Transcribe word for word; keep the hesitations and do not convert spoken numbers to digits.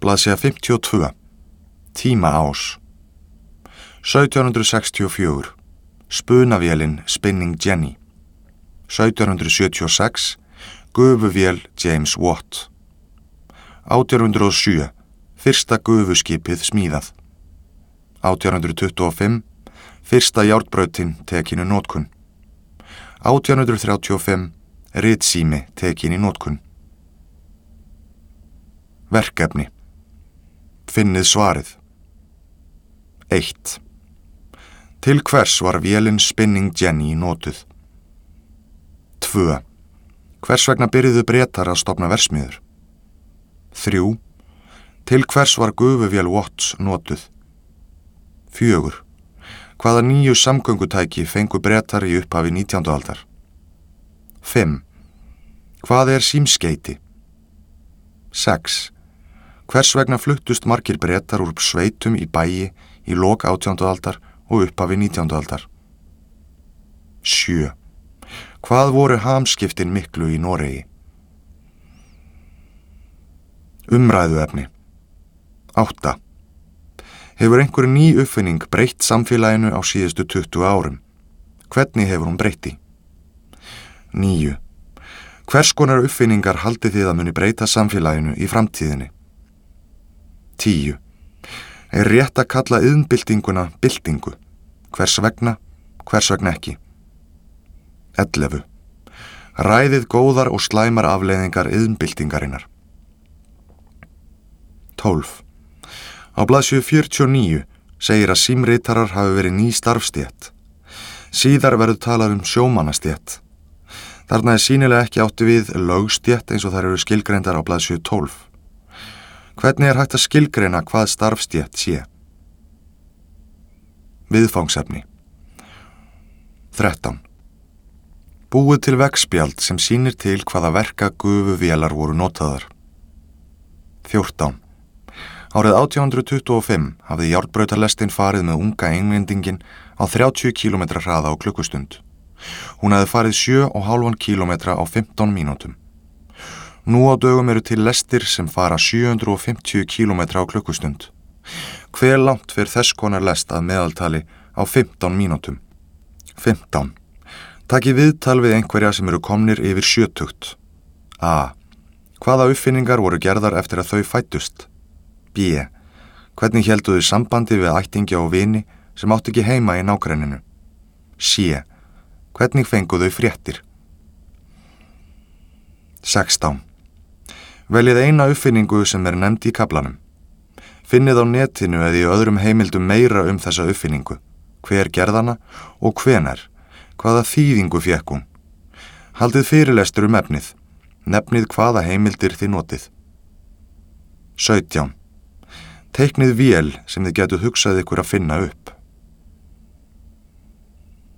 Blaðsíða fimmtíu og tvö. Tímaás. sautján hundrað sextíu og fjögur. Spunavélin Spinning Jenny. sautján hundrað sjötíu og sex. Gufuvél James Watt. átján hundrað og sjö. Fyrsta gufuskipið smíðað. átján hundrað tuttugu og fimm. Fyrsta járnbrautin tekin í notkun. átján hundrað þrjátíu og fimm. Ritsími tekin í notkun. Verkefni. Finnið svarið. eitt. Til hvers var vélin Spinning Jenny notuð? tvö. Hvers vegna byrjuðu Bretar að stofna versmiður? þrjú. Til hvers var gufuvél Watts notuð? fjögur. Hvaða nýju samgöngutæki fengu Bretar í upphafi nítjándu aldar? fimm. Hvað er símskeyti? sex. Hvers vegna fluttust margir Bretar úr sveitum í bæi í lok átjándu aldar og upphafi nítjándu aldar? sjö. Hvað voru hamskiptin miklu í Noregi? Umræðuefni. átta. Hefur einhver ný uppfinning breytt samfélaginu á síðustu tuttugu árum? Hvernig hefur hún breytti? níu. Hvers konar uppfinningar haldið þið að muni breyta samfélaginu í framtíðinni? tíu. Er rétt að kalla iðnbyltinguna byltingu? Hvers vegna, hvers vegna ekki? ellefu. Ræðið góðar og slæmar afleiðingar iðnbyltingarinnar. tólf. Á blaðsíðu fjörutíu og níu segir að símritarar hafi verið ný starfstétt. Síðar verður talað um sjómannastétt. Þarna er sýnilega ekki átti við lögstétt eins og þær eru skilgreindar á blaðsíðu tólf. Hvernig er hægt að skilgreina hvað starfstétt sé? Viðfangsefni. þrettán. Búið til veggspjald sem sýnir til hvaða verka gufuvélar voru notaðar. fjórtán. Árið átján hundrað tuttugu og fimm hafði járnbrautarlestin farið með unga englendingin á þrjátíu kílómetra hraða á klukkustund. Hún hafði farið sjö og hálfan kílómetra á fimmtán mínútum. Nú á dögum eru til lestir sem fara sjö hundruð og fimmtíu kílómetra á klukkustund. Hve langt fer þess konar lest að meðaltali á fimmtán mínútum? fimmtán. Takið viðtal við einhverja sem eru komnir yfir sjötugt. A. Hvaða uppfinningar voru gerðar eftir að þau fættust? B. Hvernig héldu þau sambandi við ættingja og vini sem áttu ekki heima í nágrenninu? C. Hvernig fengu þau fréttir? sextán. Veljið eina uppfinningu sem er nefnd í kaflanum. Finnið á netinu eða í öðrum heimildum meira um þessa uppfinningu. Hver gerðana og hvenar? Hvaða þýðingu fékk hún? Haldið fyrirlestur um efnið. Nefnið hvaða heimildir þið notið. sautján. Teiknið vél sem þið getuð hugsað ykkur að finna upp.